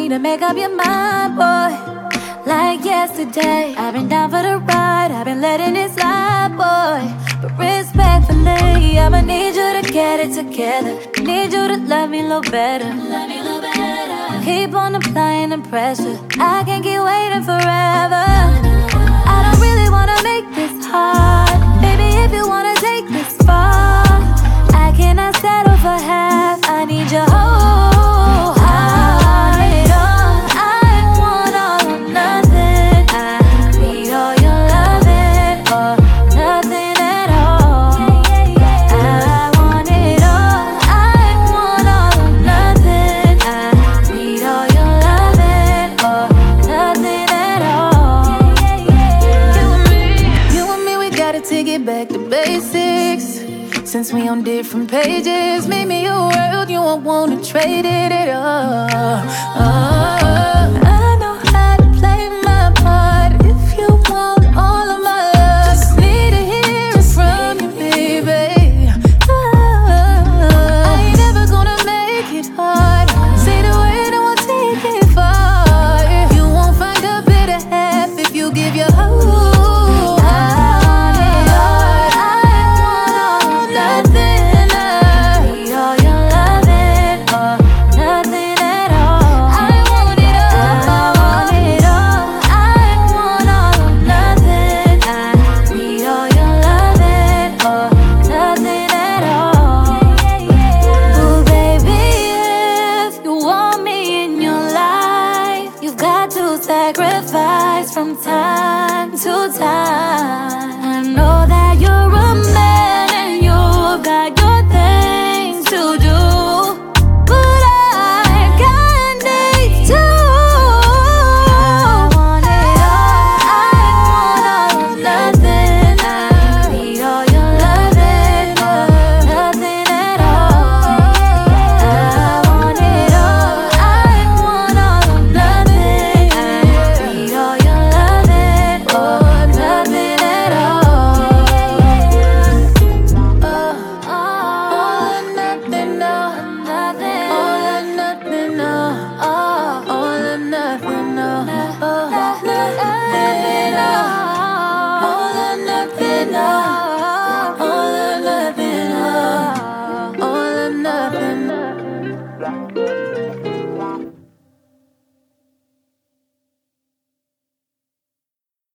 need to make up your mind, boy. Like yesterday, I've been down for the ride, I've been letting it slide, boy. But respectfully, I'ma need you to get it together. Need you to love me a little better. Keep on applying the pressure, I can't keep waiting forever. I don't really wanna make this hard. Baby, if you wanna take this far, I cannot settle for half. I need your whole heart. I want all or nothing. I need all your loving or nothing at all. I want it all. I want all or nothing. I need all your loving or nothing at all. You and me, we gotta take it back to basics. Since we on different pages, make me your world, you won't wanna trade it at all.